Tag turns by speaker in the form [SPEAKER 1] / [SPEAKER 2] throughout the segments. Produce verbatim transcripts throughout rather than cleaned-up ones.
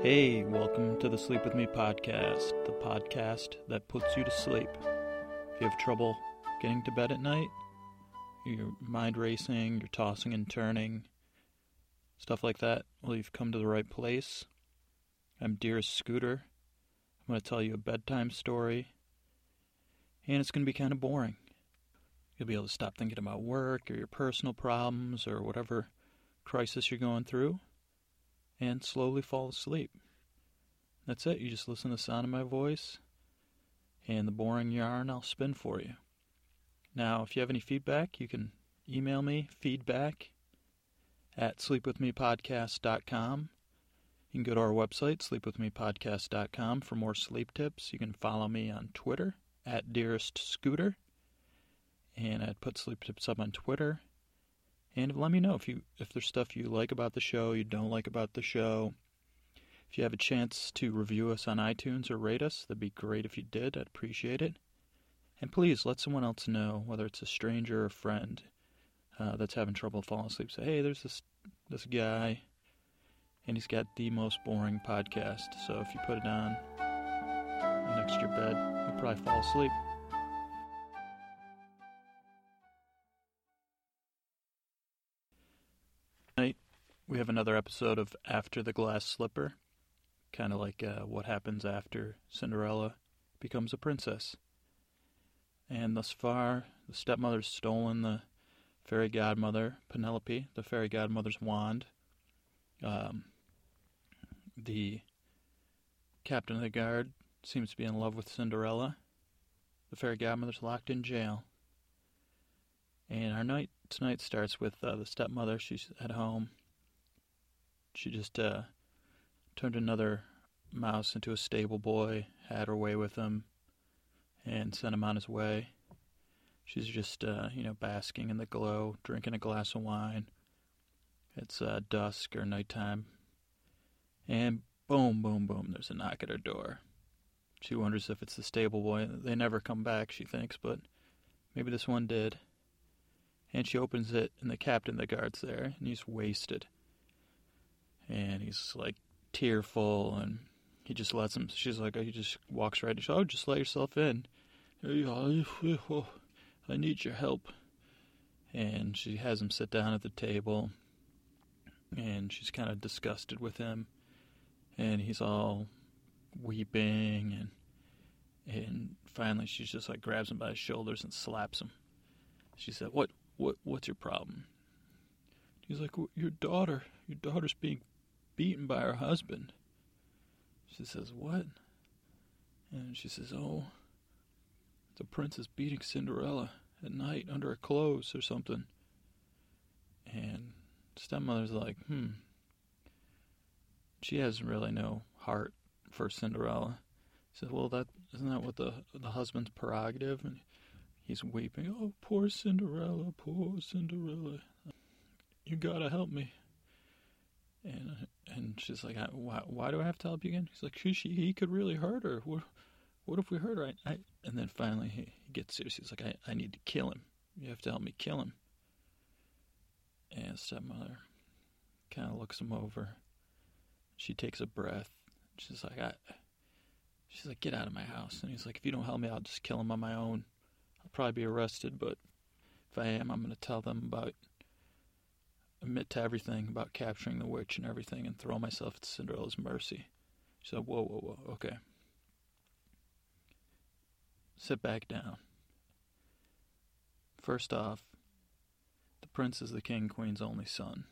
[SPEAKER 1] Hey, welcome to the Sleep With Me podcast, the podcast that puts you to sleep. If you have trouble getting to bed at night, your mind racing, you're tossing and turning, stuff like that, well, you've come to the right place. I'm Dearest Scooter. I'm going to tell you a bedtime story, and it's going to be kind of boring. You'll be able to stop thinking about work or your personal problems or whatever crisis you're going through, and slowly fall asleep. That's it. You just listen to the sound of my voice and the boring yarn I'll spin for you. Now, if you have any feedback, you can email me, feedback at sleep with me podcast dot com. You can go to our website, sleep with me podcast dot com, for more sleep tips. You can follow me on Twitter at Dearest Scooter, and I'd put sleep tips up on Twitter. And let me know if you if there's stuff you like about the show, you don't like about the show. If you have a chance to review us on iTunes or rate us, that'd be great if you did. I'd appreciate it. And please let someone else know, whether it's a stranger or a friend uh, that's having trouble falling asleep. Say, hey, there's this this guy, and he's got the most boring podcast. So if you put it on next to your bed, you'll probably fall asleep. Tonight, we have another episode of After the Glass Slipper, kind of like uh, what happens after Cinderella becomes a princess. And thus far, the stepmother's stolen the fairy godmother, Penelope, the fairy godmother's wand. Um, the captain of the guard seems to be in love with Cinderella. The fairy godmother's locked in jail. And our night tonight starts with uh, the stepmother. She's at home. She just uh, turned another mouse into a stable boy, had her way with him, and sent him on his way. She's just, uh, you know, basking in the glow, drinking a glass of wine. It's uh, dusk or nighttime. And boom, boom, boom, there's a knock at her door. She wonders if it's the stable boy. They never come back, she thinks, but maybe this one did. And she opens it, and the captain of the guard's there, and he's wasted. And he's, like, tearful, and he just lets him, she's like, he just walks right in. She's like, oh, just let yourself in. I need your help. And she has him sit down at the table, and she's kind of disgusted with him. And he's all weeping, and and finally she just, like, grabs him by his shoulders and slaps him. She said, what? What what's your problem? He's like, your daughter, your daughter's being beaten by her husband. She says, what? And she says, oh, the prince is beating Cinderella at night under her clothes or something. And stepmother's like, hmm. She has really no heart for Cinderella. She says, well, that isn't that what the the husband's prerogative? And he's weeping. Oh, poor Cinderella, poor Cinderella. You gotta help me. And and she's like, why, why do I have to help you again? He's like, she, he could really hurt her. What, what if we hurt her? I, I, and then finally he, he gets serious. He's like, I, I need to kill him. You have to help me kill him. And stepmother kind of looks him over. She takes a breath. She's like, I, she's like, get out of my house. And he's like, if you don't help me, I'll just kill him on my own. I'll probably be arrested, but if I am, I'm going to tell them about, admit to everything about capturing the witch and everything and throw myself at Cinderella's mercy. She said, whoa, whoa, whoa, okay. Sit back down. First off, the prince is the king and queen's only son.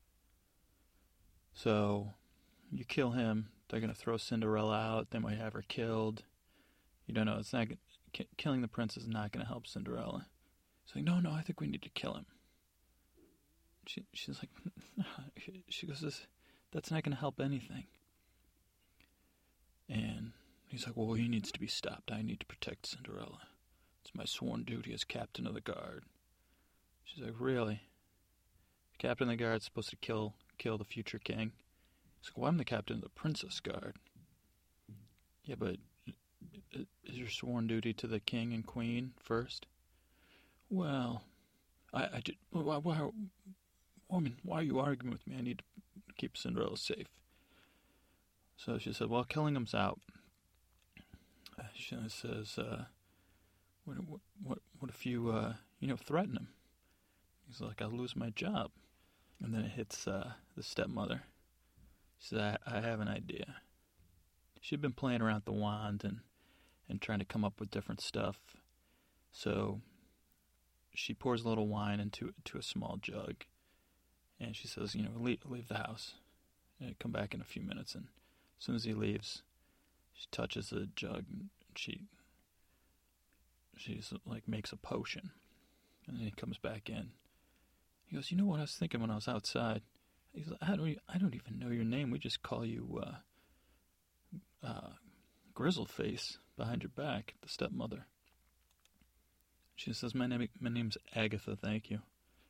[SPEAKER 1] So, you kill him, they're going to throw Cinderella out, they might have her killed. You don't know, it's not K- killing the prince is not going to help Cinderella. She's like, no, no, I think we need to kill him. She, she's like, she goes, this, that's not going to help anything. And he's like, well, he needs to be stopped. I need to protect Cinderella. It's my sworn duty as captain of the guard. She's like, really? The captain of the guard's supposed to kill kill the future king? He's like, well, I'm the captain of the princess guard. Yeah, but is your sworn duty to the king and queen first? Well, I, I did. Why, why, woman, why are you arguing with me? I need to keep Cinderella safe. So she said, well, Killingham's out. She says, uh, what, what, what, what if you, uh, you know, threaten him? He's like, I'll lose my job. And then it hits uh, the stepmother. She said, I, I have an idea. She'd been playing around with the wand and, and trying to come up with different stuff. So she pours a little wine into, into a small jug. And she says, you know, leave, leave the house. And come back in a few minutes. And as soon as he leaves, she touches the jug and she, she's like makes a potion. And then he comes back in. He goes, you know what I was thinking when I was outside? He's like, I don't, I don't even know your name. We just call you uh, uh, Grizzleface behind your back, the stepmother. She says, my name, my name's Agatha, thank you.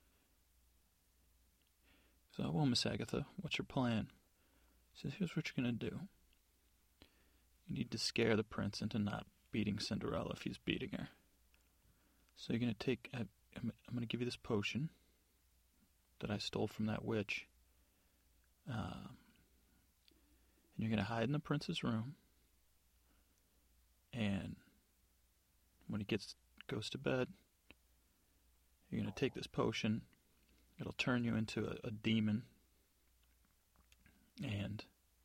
[SPEAKER 1] So, well, Miss Agatha, what's your plan? She says, here's what you're going to do. You need to scare the prince into not beating Cinderella if he's beating her. So you're going to take, I'm, I'm going to give you this potion that I stole from that witch. Um, and you're going to hide in the prince's room. And when he gets goes to bed, you're going to take this potion. It'll turn you into a, a demon. And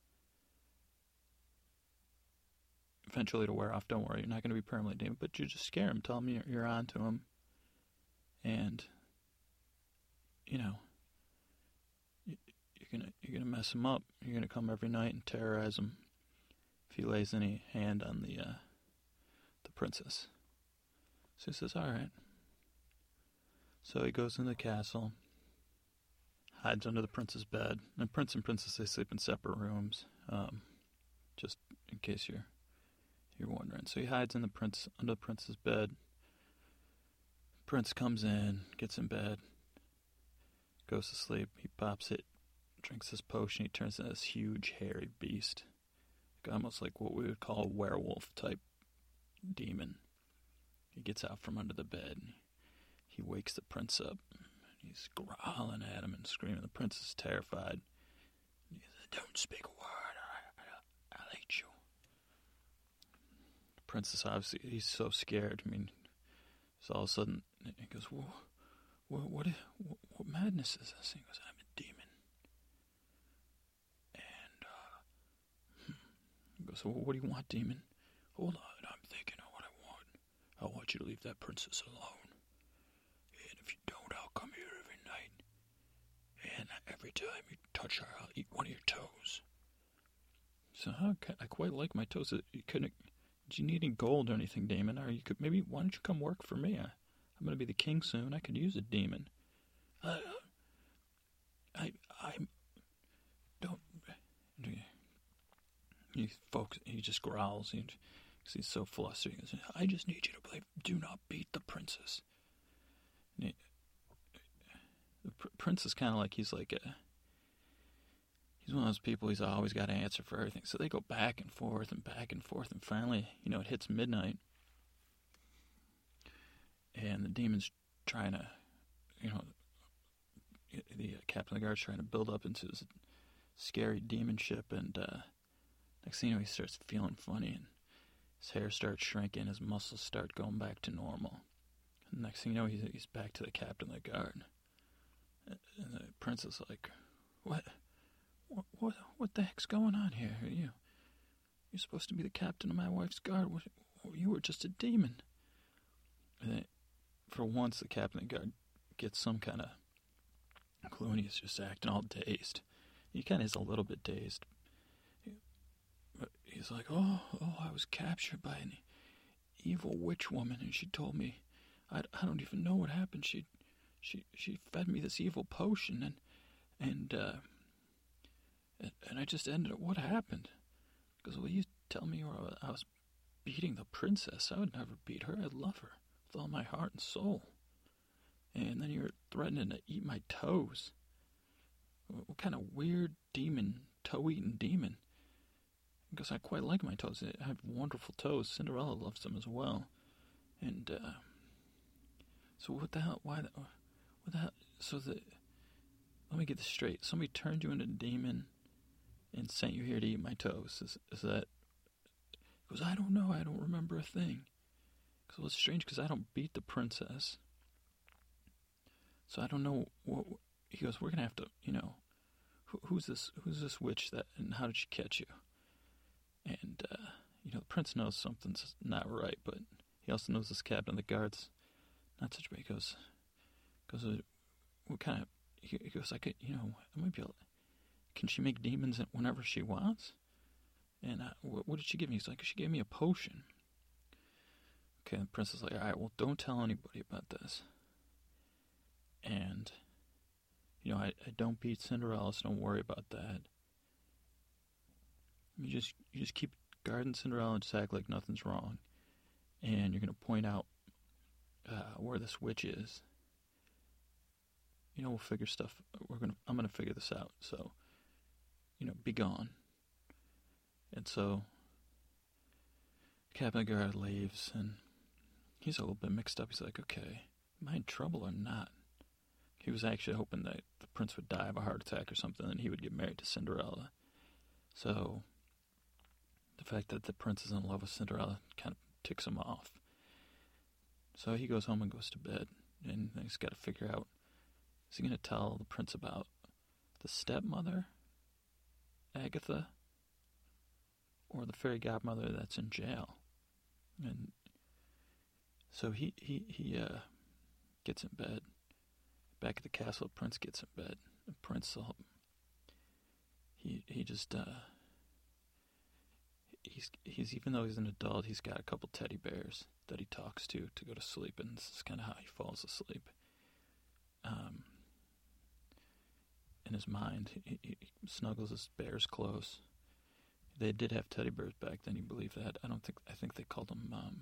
[SPEAKER 1] eventually it'll wear off. Don't worry, you're not going to be permanently demon, but you just scare him. Tell him you're, you're on to him. And, you know, you, you're going to you're gonna mess him up. You're going to come every night and terrorize him if he lays any hand on the, uh, the princess. So he says, all right. So he goes in the castle, hides under the prince's bed. And prince and princess, they sleep in separate rooms, um, just in case you're you're wondering. So he hides in the prince under the prince's bed. Prince comes in, gets in bed, goes to sleep. He pops it, drinks his potion. He turns into this huge, hairy beast, almost like what we would call a werewolf type demon. He gets out from under the bed. And he wakes the prince up. He's growling at him and screaming. The prince is terrified. He says, don't speak a word, or I, I'll eat you. The prince is obviously, he's so scared. I mean, so all of a sudden, he goes, well, what, what, what, what madness is this? He goes, I'm a demon. And, uh, hmm. He goes, well, what do you want, demon? Hold on, I'm thinking of what I want. I want you to leave that princess alone. And if you don't, I'll come here every night. And every time you touch her, I'll eat one of your toes. So okay, I quite like my toes. You couldn't, do you need any gold or anything, Damon? Or you could maybe, why don't you come work for me? I, I'm going to be the king soon. I could use a demon. Uh, I, I, don't, he folks, he just growls. He, he's so flustered. He goes, I just need you to play, do not beat the princess. And he, the pr- prince is kind of like, he's like a, he's one of those people, he's always got an answer for everything. So they go back and forth and back and forth, and finally, you know, it hits midnight. And the demon's trying to, you know, the uh, captain of the guard's trying to build up into this scary demon ship, and uh, next thing you know, he starts feeling funny, and his hair starts shrinking, his muscles start going back to normal. And next thing you know, he's, he's back to the captain of the guard. And the prince is like, what? What, what, what the heck's going on here? You, you're supposed to be the captain of my wife's guard. What, you were just a demon. And then, for once, the captain of the guard gets some kind of clue, and he's just acting all dazed. He kind of is a little bit dazed. But he's like, oh, oh, I was captured by an evil witch woman, and she told me, I, I don't even know what happened. She, she, she fed me this evil potion, and, and, uh, and I just ended up, what happened? Because, well, you tell me I was beating the princess. I would never beat her. I love her with all my heart and soul. And then you're threatening to eat my toes. What kind of weird demon, toe-eating demon? Because I quite like my toes. I have wonderful toes. Cinderella loves them as well. And, uh, so what the hell, why, the, what the hell, so the, let me get this straight. Somebody turned you into a demon, and sent you here to eat my toast. Is, is that... He goes, I don't know, I don't remember a thing. Because well, it's strange because I don't beat the princess. So I don't know what... He goes, we're going to have to, you know, who, who's this Who's this witch that, and how did she catch you? And, uh, you know, the prince knows something's not right, but he also knows this captain of the guard's not such a... He goes, goes, what kind of... He, he goes, I could, you know, I might be able... Can she make demons whenever she wants? And uh, what, what did she give me? He's like, she gave me a potion. Okay, the prince is like, all right, well, don't tell anybody about this. And, you know, I, I don't beat Cinderella, so don't worry about that. You just you just keep guarding Cinderella and just act like nothing's wrong. And you're going to point out uh, where this witch is. You know, we'll figure stuff, we're gonna, I'm going to figure this out, so, you know, be gone. And so, Captain Guard leaves, and he's a little bit mixed up. He's like, okay, am I in trouble or not? He was actually hoping that the prince would die of a heart attack or something, and he would get married to Cinderella. So, the fact that the prince is in love with Cinderella kind of ticks him off. So he goes home and goes to bed, and he's got to figure out, is he going to tell the prince about the stepmother, Agatha, or the fairy godmother that's in jail? And so he he he uh, gets in bed. Back at the castle, the prince gets in bed. The prince, uh, he he just uh, he's he's even though he's an adult, he's got a couple teddy bears that he talks to to go to sleep, and this is kind of how he falls asleep. Um, in his mind, he, he snuggles his bears close. They did have teddy bears back then. You believe that? I don't think. I think they called them um,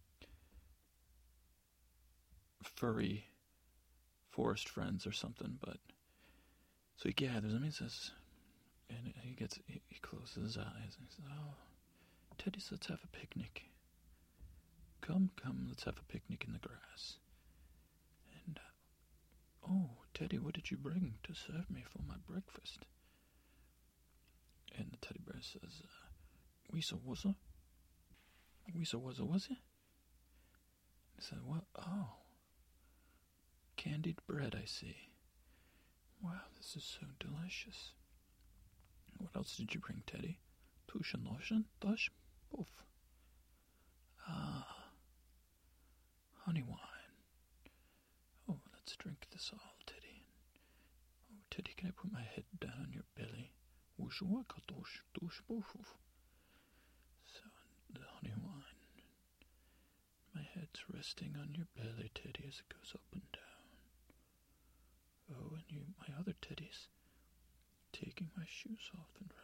[SPEAKER 1] furry forest friends or something. But so he gathers them. He says, and he gets. He, he closes his eyes and he says, "Oh, Teddy's, let's have a picnic. Come, come, let's have a picnic in the grass." And uh, oh, Teddy, what did you bring to serve me for my breakfast? And the teddy bear says, uh, Weasel wuzza? Weasel wuzza was it? He said, what? Oh, candied bread, I see. Wow, this is so delicious. What else did you bring, Teddy? Tush and lotion, tush, poof. Ah, honey wine. Oh, let's drink this all, Teddy. Oh, Teddy, can I put my head down on your belly? So, the honey wine. My head's resting on your belly, Teddy, as it goes up and down. Oh, and you, my other teddies, taking my shoes off and